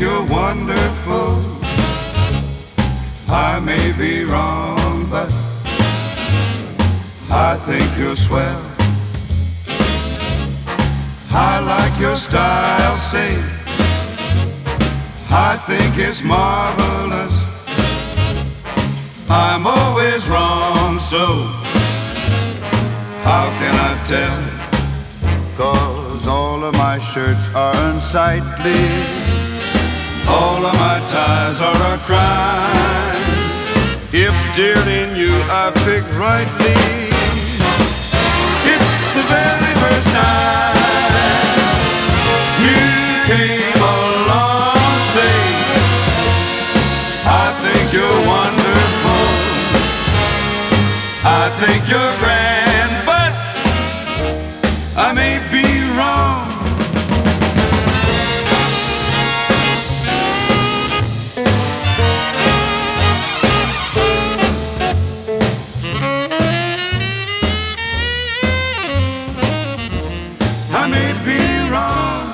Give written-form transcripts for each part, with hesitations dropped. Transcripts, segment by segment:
you're wonderful. I may be wrong, but I think you're swell. I like your style, say, I think it's marvelous. I'm always wrong, so how can I tell? 'Cause all of my shirts are unsightly, all of my ties are a crime. If dealing you I pick rightly, it's the very first time you came along, say, I think you're wonderful, I think you're grand, but I may be wrong. I may be wrong.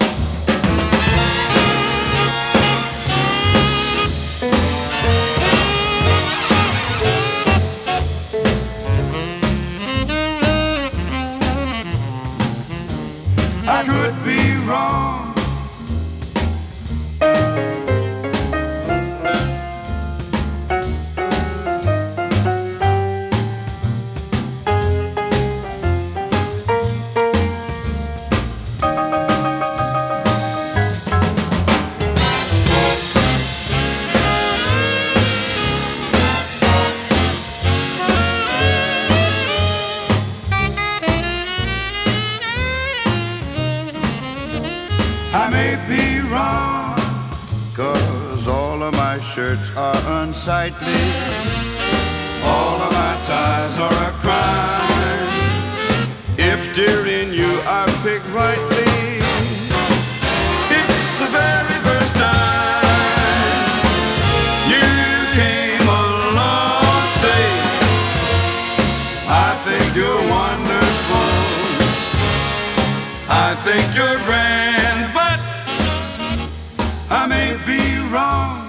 I could be wrong. I may be wrong, 'cause all of my shirts are unsightly, all of my ties are a crime. If dealing you I pick rightly, it's the very first time you came along, say, I think you're wonderful, I think you're grand, I may be wrong.